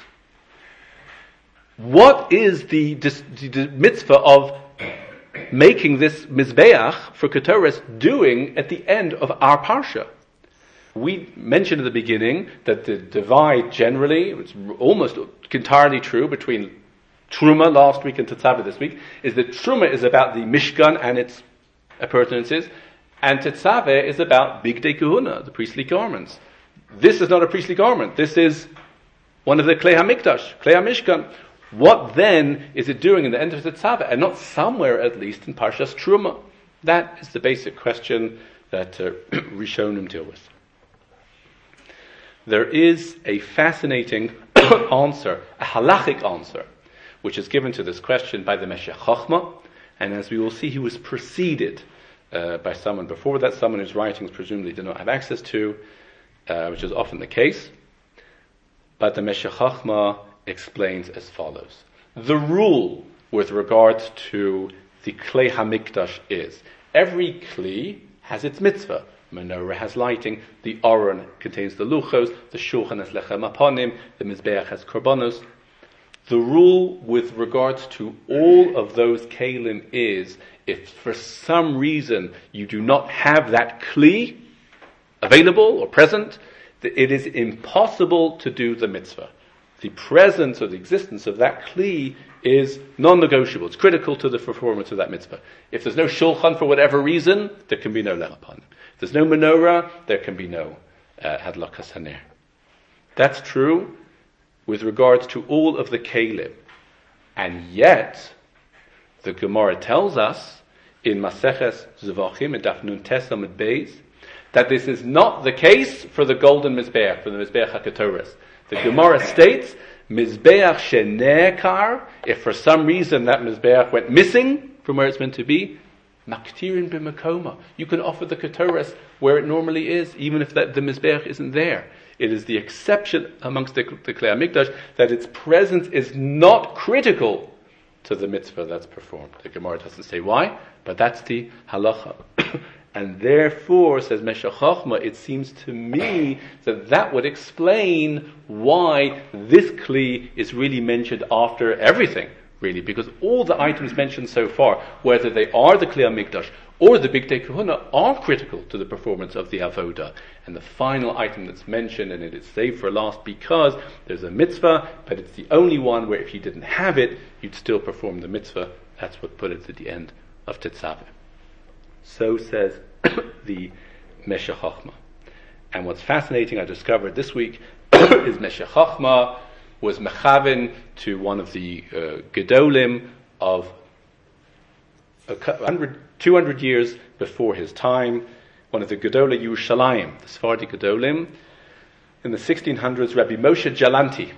what is the, the, the mitzvah of making this Mizbeach for Keteris doing at the end of our Parsha? We mentioned at the beginning that the divide generally, it's almost entirely true between Truma last week and Tetzaveh this week, is that Truma is about the Mishkan and its appurtenances, and Tetzaveh is about Bigdei Kahuna, the priestly garments. This is not a priestly garment. This is one of the Klei HaMikdash, Klei HaMishkan. What then is it doing in the end of Tetzaveh, and not somewhere at least in Parshas Truma? That is the basic question that uh, Rishonim deal with. There is a fascinating answer, a halachic answer, which is given to this question by the Meshech Chochmah, and as we will see, he was preceded uh, by someone before that, someone whose writings presumably did not have access to, uh, which is often the case. But the Meshech Chochmah explains as follows. The rule with regard to the Klei HaMikdash is, every Kli has its mitzvah. Menorah has lighting, the Aron contains the luchos, the Shulchan has lechem aponim, the Mizbeach has korbanos. The rule with regards to all of those kelim is, if for some reason you do not have that kli available or present, it is impossible to do the mitzvah. The presence or the existence of that kli is non-negotiable. It's critical to the performance of that mitzvah. If there's no shulchan for whatever reason, there can be no lechem aponim. If there's no menorah, there can be no uh, hadlakas haner. That's true with regards to all of the kelim. And yet, the Gemara tells us in Maseches Zvachim, in Daf Nun Tes Amud Beis, that this is not the case for the golden Mizbeach, for the Mizbeach HaKetores. The Gemara states, Mizbeach Shenekar, if for some reason that Mizbeach went missing from where it's meant to be, Maktirin b'makoma. You can offer the Ketores where it normally is, even if that, the Mizbeach isn't there. It is the exception amongst the, the Klei HaMikdash that its presence is not critical to the mitzvah that's performed. The Gemara doesn't say why, but that's the halacha. And therefore, says Meshech Chochmah, it seems to me that that would explain why this Kli is really mentioned after everything, really, because all the items mentioned so far, whether they are the Klei HaMikdash or the Bigdei Kahuna, are critical to the performance of the Avodah. And the final item that's mentioned, and it is saved for last because there's a mitzvah, but it's the only one where if you didn't have it, you'd still perform the mitzvah. That's what put it at the end of Tetzaveh. So says the Meshech Chochmah. And what's fascinating, I discovered this week, is Meshech Chochmah was mechaven to one of the uh, Gedolim of a hundred, two hundred years before his time, one of the Gedolei Yerushalayim, the Sephardi Gedolim, in the sixteen hundreds, Rabbi Moshe Jalanti.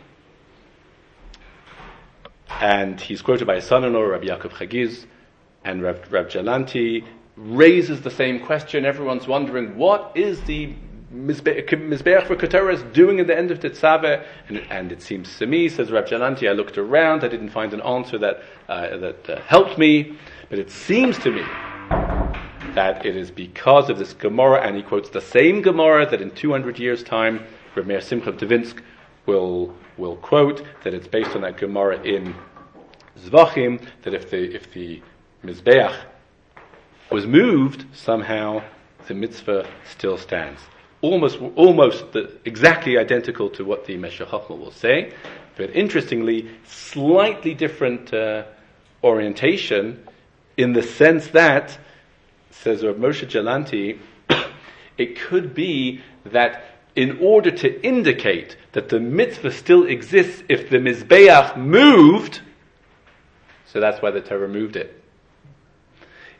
And he's quoted by his son-in-law, Rabbi Yaakov Chagiz, and Rabbi, Rabbi Jalanti raises the same question. Everyone's wondering, what is the Mizbeach for Ketores doing at the end of Tetzaveh? And, and it seems to me, says Rabbi Jalanti, I looked around, I didn't find an answer that uh, that uh, helped me, but it seems to me that it is because of this Gemara, and he quotes the same Gemara that in two hundred years' time, Reb Meir Simcha of Devinsk will will quote, that it's based on that Gemara in Zvachim, that if the if the Mizbeach was moved, somehow the mitzvah still stands. Almost, almost the, exactly identical to what the Meshech Chochmah will say, but interestingly, slightly different uh, orientation, in the sense that, says Rav Moshe Jalanti, it could be that in order to indicate that the mitzvah still exists if the Mizbeach moved, so that's why the Torah moved it.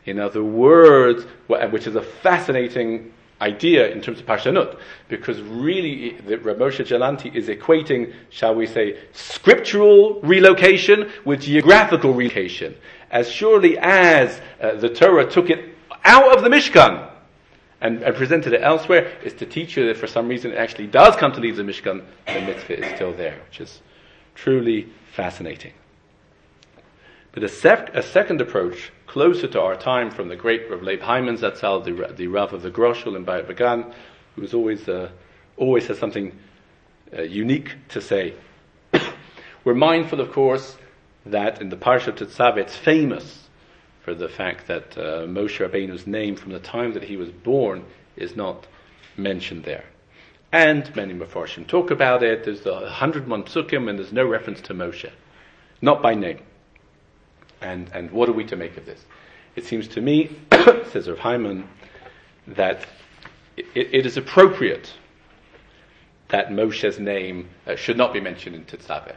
In other words, which is a fascinating idea in terms of Parshanut, because really the Rav Moshe Jalanti is equating, shall we say, scriptural relocation with geographical relocation. As surely as uh, the Torah took it out of the Mishkan and, and presented it elsewhere, is to teach you that for some reason it actually does come to leave the Mishkan, the mitzvah is still there, which is truly fascinating. But a, sec- a second approach, closer to our time, from the great Rav Leib Hyman Zatzal, the, the Rav of the Groshel in Bayit Bagan, who was always uh, always has something uh, unique to say. We're mindful, of course, that in the Parsha Tetzaveh it's famous for the fact that uh, Moshe Rabbeinu's name from the time that he was born is not mentioned there. And many Mefarshim talk about it. There's the one hundred one psukim and there's no reference to Moshe, not by name. And and what are we to make of this? It seems to me, says Rav Hyman, that it, it is appropriate that Moshe's name uh, should not be mentioned in Tetzaveh.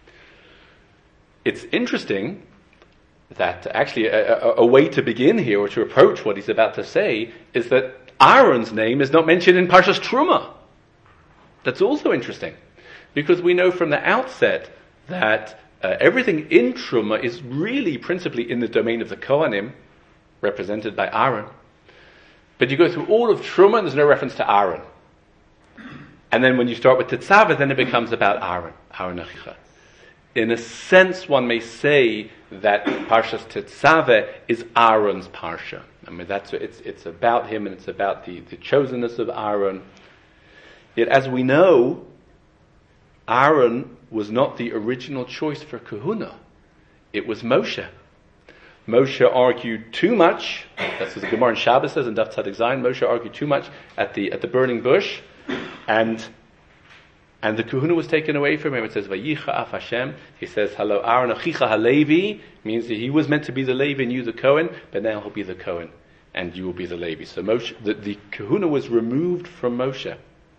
It's interesting that actually a, a, a way to begin here, or to approach what he's about to say, is that Aaron's name is not mentioned in Parshas Truma. That's also interesting, because we know from the outset that Uh, everything in Truma is really principally in the domain of the Kohanim, represented by Aaron. But you go through all of Truma and there's no reference to Aaron. And then when you start with Tetzaveh, then it becomes about Aaron, Aaron Achicha. In a sense, one may say that Parshas Tetzaveh is Aaron's Parsha. I mean, that's it's it's about him and it's about the, the chosenness of Aaron. Yet, as we know, Aaron was not the original choice for kahuna. It was Moshe. Moshe argued too much. That's what the Gemara in Shabbos says in Daf Tzadik Zayin. Moshe argued too much at the at the burning bush, and and the kahuna was taken away from him. It says Vayicha af Hashem. He says, "Hello, Aaron Achicha Halevi," means that he was meant to be the Levi and you the Kohen, but now he'll be the Kohen and you will be the Levi. So Moshe, the, the kahuna was removed from Moshe,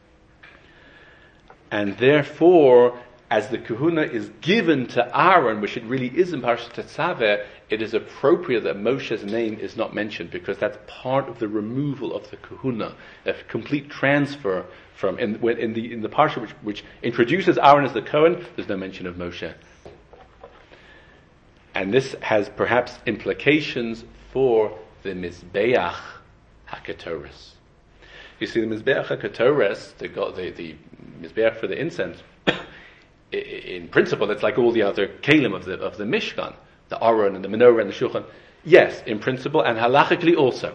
and therefore, as the kahuna is given to Aaron, which it really is in Parashat Tetzaveh, it is appropriate that Moshe's name is not mentioned, because that's part of the removal of the kahuna, a complete transfer from in, in the in the parsha which, which introduces Aaron as the Kohen. There's no mention of Moshe, and this has perhaps implications for the Mizbeach HaKetoras. You see, the Mizbeach HaKetoras, the the, the Mizbeach for the incense, in principle, it's like all the other kelim of the of the Mishkan, the Aron and the Menorah and the Shulchan. Yes, in principle, and halachically also.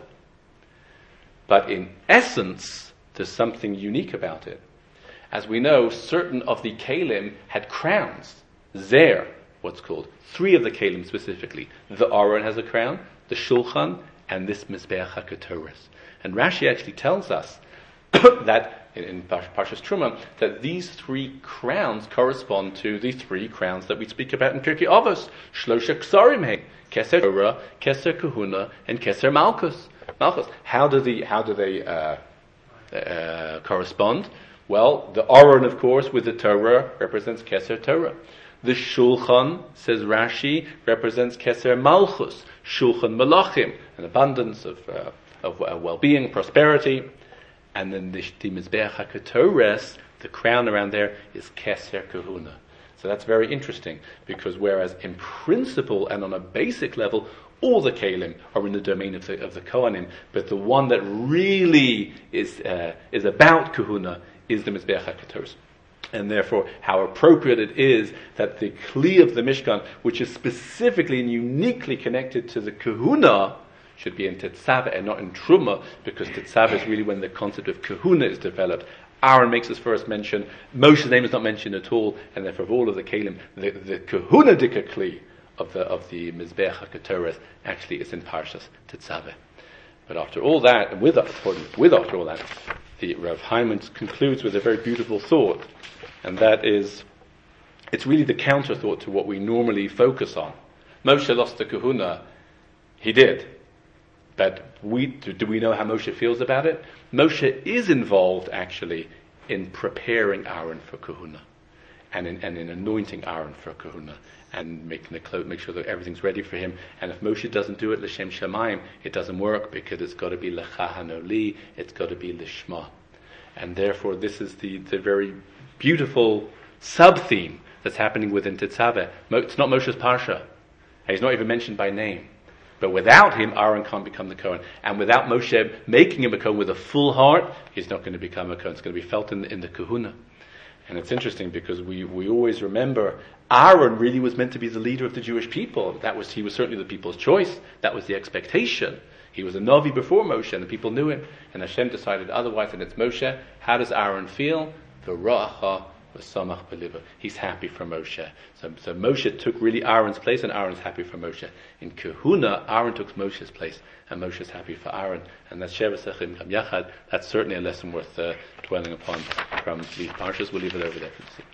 But in essence, there's something unique about it. As we know, certain of the kelim had crowns. There, what's called, three of the kelim specifically. The Aron has a crown, the Shulchan, and this Mizbeach HaKetoras. And Rashi actually tells us that in, in Parshas Truma, that these three crowns correspond to the three crowns that we speak about in Pirkei Avos. Shlosha Ksarim He, Keser Torah, Keser Kahuna, and Keser Malchus. Malchus. How do the how do they uh, uh, correspond? Well, the Aron, of course, with the Torah represents Keser Torah. The Shulchan, says Rashi, represents Keser Malchus, Shulchan Malachim, an abundance of uh, of uh, well-being, prosperity. And then the, the Mizbeach HaKetoras, the crown around there, is Keser Kahuna. So that's very interesting, because whereas in principle and on a basic level, all the kelim are in the domain of the of the Kohanim, but the one that really is uh, is about Kahuna is the Mizbeach HaKetoras. And therefore, how appropriate it is that the Kli of the Mishkan, which is specifically and uniquely connected to the Kahuna, should be in Tetzaveh and not in Truma, because Tetzaveh is really when the concept of kahuna is developed. Aaron makes his first mention. Moshe's name is not mentioned at all, and therefore of all of the kelim, the, the kahuna dikakli of the of the Mizbeach HaKetoras actually is in Parshas Tetzaveh. But after all that, and with, with after all that, the Rav Hyman concludes with a very beautiful thought, and that is, it's really the counter thought to what we normally focus on. Moshe lost the kahuna. He did. But we, do, do we know how Moshe feels about it? Moshe is involved, actually, in preparing Aaron for kahuna. and in, and in anointing Aaron for kahuna, and making the clo- make sure that everything's ready for him. And if Moshe doesn't do it l'shem shamayim, it doesn't work, because it's got to be l'chahanoli, it's got to be l'shma. And therefore, this is the, the very beautiful sub-theme that's happening within Tetzaveh. It's not Moshe's Parsha. He's not even mentioned by name. But without him, Aaron can't become the Kohen. And without Moshe making him a Kohen with a full heart, he's not going to become a Kohen. It's going to be felt in, in the Kahuna. And it's interesting because we, we always remember Aaron really was meant to be the leader of the Jewish people. That was, he was certainly the people's choice. That was the expectation. He was a Navi before Moshe, and the people knew him. And Hashem decided otherwise, and it's Moshe. How does Aaron feel? V'ra'acha v'samach b'libo. He's happy for Moshe. So, so Moshe took really Aaron's place, and Aaron's happy for Moshe. In Kahuna, Aaron took Moshe's place, and Moshe's happy for Aaron. And that's Sheva Sechim Kam Yachad. That's certainly a lesson worth uh, dwelling upon from these parshas. We'll leave it over there for this evening.